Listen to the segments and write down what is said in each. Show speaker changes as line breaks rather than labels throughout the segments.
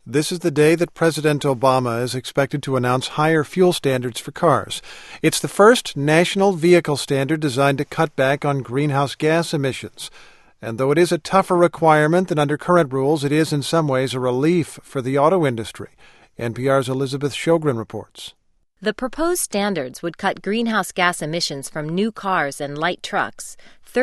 This is the day that President Obama is expected to announce higher fuel standards for cars. It's the first national vehicle standard designed to cut back on greenhouse gas emissions. And though it is a tougher requirement than under current rules, it is in some ways a relief for the auto industry. NPR's Elizabeth Sjogren reports.
The proposed standards would cut greenhouse gas emissions from new cars and light trucks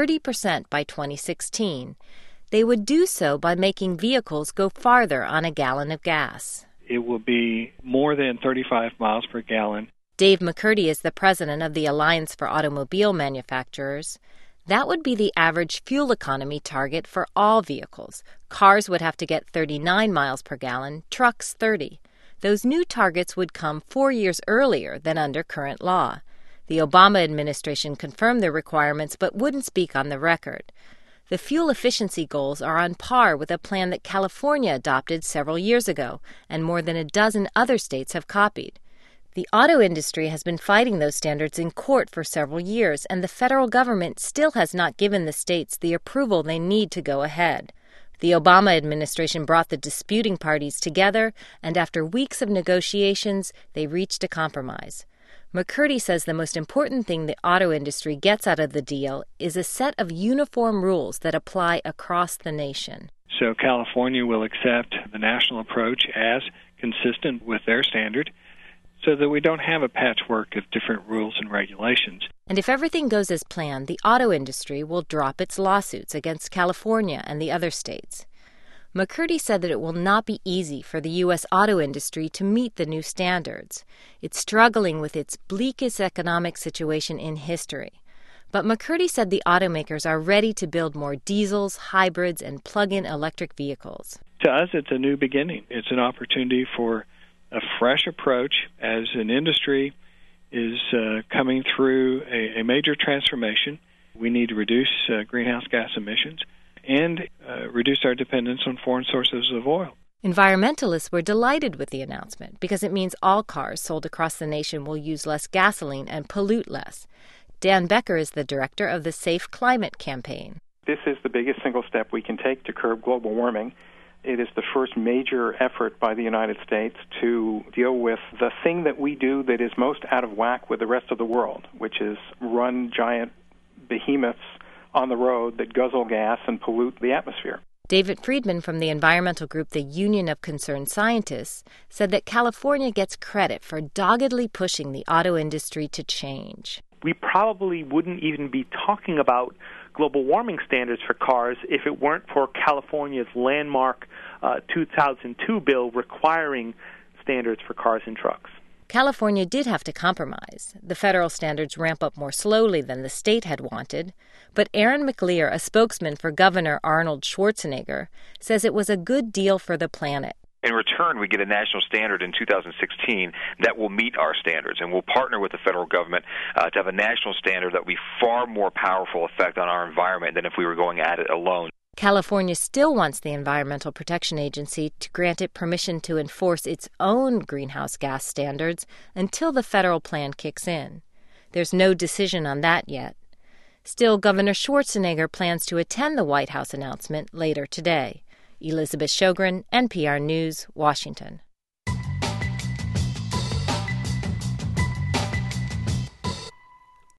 30% by 2016. They would do so by making vehicles go farther on a gallon of gas.
It will be more than 35 miles per gallon.
Dave McCurdy is the president of the Alliance for Automobile Manufacturers. That would be the average fuel economy target for all vehicles. Cars would have to get 39 miles per gallon, trucks 30. Those new targets would come 4 years earlier than under current law. The Obama administration confirmed the requirements but wouldn't speak on the record. The fuel efficiency goals are on par with a plan that California adopted several years ago, and more than a dozen other states have copied. The auto industry has been fighting those standards in court for several years, and the federal government still has not given the states the approval they need to go ahead. The Obama administration brought the disputing parties together, and after weeks of negotiations, they reached a compromise. McCurdy says the most important thing the auto industry gets out of the deal is a set of uniform rules that apply across the nation.
So California will accept the national approach as consistent with their standard so that we don't have a patchwork of different rules and regulations.
And if everything goes as planned, the auto industry will drop its lawsuits against California and the other states. McCurdy said that it will not be easy for the U.S. auto industry to meet the new standards. It's struggling with its bleakest economic situation in history. But McCurdy said the automakers are ready to build more diesels, hybrids, and plug-in electric vehicles.
To us, it's a new beginning. It's an opportunity for a fresh approach as an industry is coming through a major transformation. We need to reduce greenhouse gas emissions and reduce our dependence on foreign sources of oil.
Environmentalists were delighted with the announcement because it means all cars sold across the nation will use less gasoline and pollute less. Dan Becker is the director of the Safe Climate campaign.
This is the biggest single step we can take to curb global warming. It is the first major effort by the United States to deal with the thing that we do that is most out of whack with the rest of the world, which is run giant behemoths on the road that guzzle gas and pollute the atmosphere.
David Friedman from the environmental group the Union of Concerned Scientists said that California gets credit for doggedly pushing the auto industry to change.
We probably wouldn't even be talking about global warming standards for cars if it weren't for California's landmark 2002 bill requiring standards for cars and trucks.
California did have to compromise. The federal standards ramp up more slowly than the state had wanted. But Aaron McLear, a spokesman for Governor Arnold Schwarzenegger, says it was a good deal for the planet.
In return, we get a national standard in 2016 that will meet our standards, and we'll partner with the federal government to have a national standard that will be far more powerful effect on our environment than if we were going at it alone.
California still wants the Environmental Protection Agency to grant it permission to enforce its own greenhouse gas standards until the federal plan kicks in. There's no decision on that yet. Still, Governor Schwarzenegger plans to attend the White House announcement later today. Elizabeth Sjogren, NPR News, Washington.